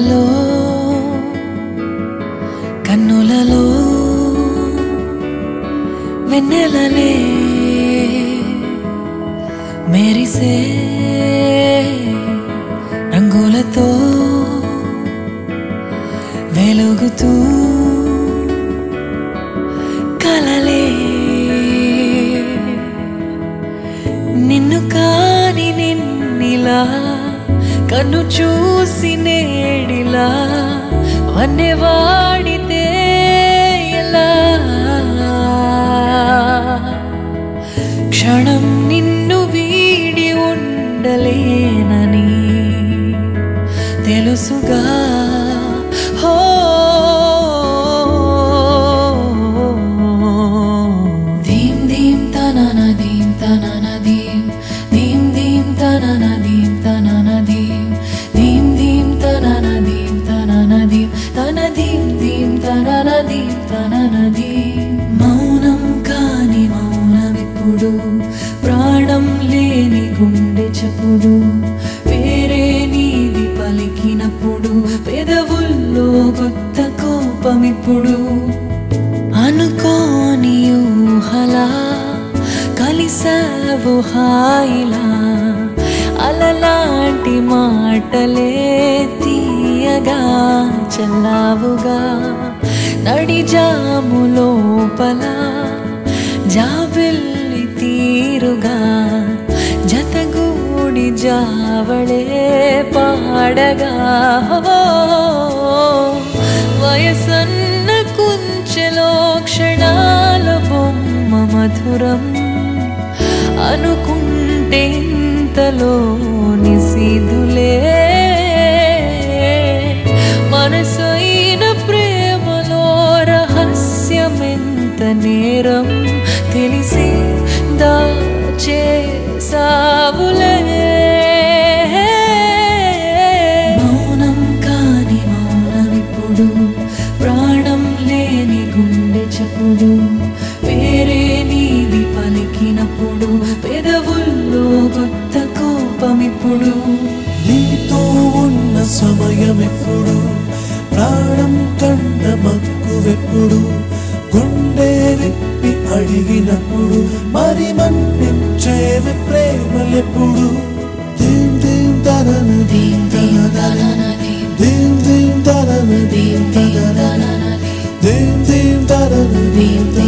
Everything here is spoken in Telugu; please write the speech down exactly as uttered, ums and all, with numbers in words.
కలలలో కన్నులలో వెన్నెలలే మెరిసే రంగులతో వెలుగుతూ కలలే నిన్ను కాని నిన్నిలా కన్ను చూసి నేడిలా వన్నెవాడితే ఎలా క్షణం నిన్ను వీడి ఉండలేనని తెలుసుగా హో ధీం ధీం తనన ధీం తనన ధీం ధీం ధీం తనన ధీం తనన ధీం ధీం ధీం తనన ధీం తనన ధీం తన ధీం ధీం తనన ధీం తనన ధీం మౌనం కాని మౌనమిప్పుడు ప్రాణం లేని గుండె చప్పుడు వేరే నీది పలికినప్పుడు పెదవుల్లో కొత్త కోపమిప్పుడు అనుకోని ఊహలా కలిసావు హాయిలా అలలాంటి మాటలే తీయగా చల్లావుగా నడిజాము లోపల జాబిల్లి తీరుగా జతగూడి జావళే పాడగా వయసన్న కుంచెలో క్షణాల బొమ్మ మధురం అనుకుంటే ఇంతలో నిశిదులే మనసైన ప్రేమలో రహస్యమెంత నేరం తెలిసి దాచేసావులే మౌనం కాని మౌనమిప్పుడు ప్రాణం లేని గుండె చప్పుడు వేరే నీది పలికినప్పుడు పెదవుల్లో కొత్త కోపమిప్పుడు నీతో ఉన్న సమయమెప్పుడు ప్రాణం కన్న మక్కువెప్పుడు గుండె విప్పి అడిగినప్పుడు మరి మన్నించేవి ప్రేమలెప్పుడు ధీం ధీం తనన ధీం ధీం తనన ధీం ధీం ధీం తనన ధీం ధీం తనన ధీం ధీం తనన ధీం ధీం